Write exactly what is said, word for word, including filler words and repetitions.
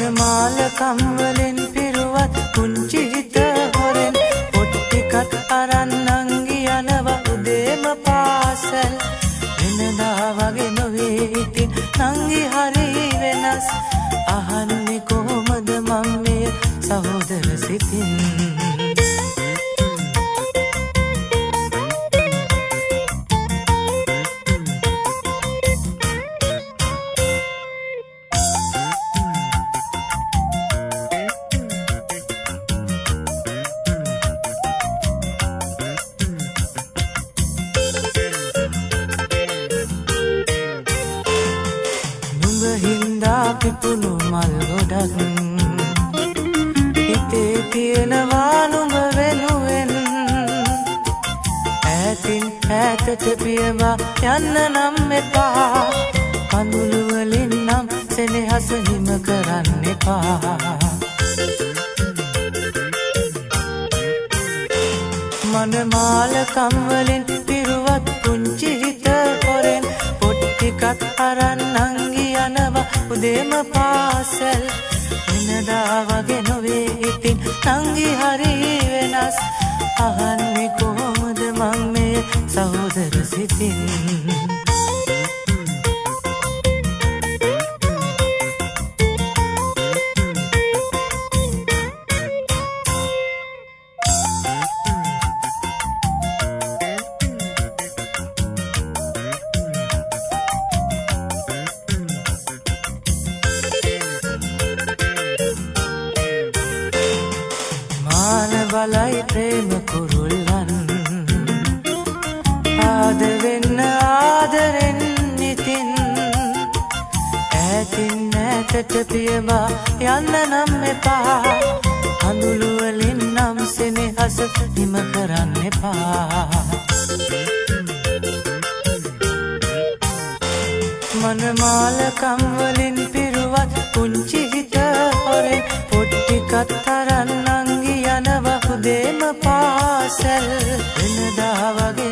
මනමාලකම් වලින් පිරුවත් පුංචි හිත හොරෙන් පොත් ටිකක් අරන් නංගි යනවා උදේම පාසල් වෙනදා වගේ නොවේ ඉතින් නංගි හරි වෙනස් අහන්නේ කොහොමද මම මේ සහෝදර සිතින් පිපුණු මල් ගොඩක් හිතේ තියෙනවා නුඹ වෙනුවෙන් ඈතින් ඈතට පියවා යන්න නම් එපා කඳුළු වලින් නම් සෙනෙහස හිම කරන්න එපා මනමාලකම් වලින් පිරුවත් පුංචි හිත හොරෙන් පොත් ටිකක් අරන් නංගි යනවා උදේම පාසල් වෙනදා වගේ නොවේ ඉතින් නංගි හරි වෙනස් අහන්නේ කොහොමද මං මේ සහෝදර සිතින් බලයි ප්‍රේම කුරුල්ලන් ආද වෙන්න ආදරෙන් ඉතින් ඈතින් ඈතට පියවා යන්න නම් එපා කඳුළු වලින් නම් සෙනෙහස හිම කරන්න එපා මනමාලකම් වලින් පිරුවත් පුංචි හිත හොරෙන් පොත් ටිකක් තරන් නංගි යනවා උදේම පාසල් වෙනදා වගේ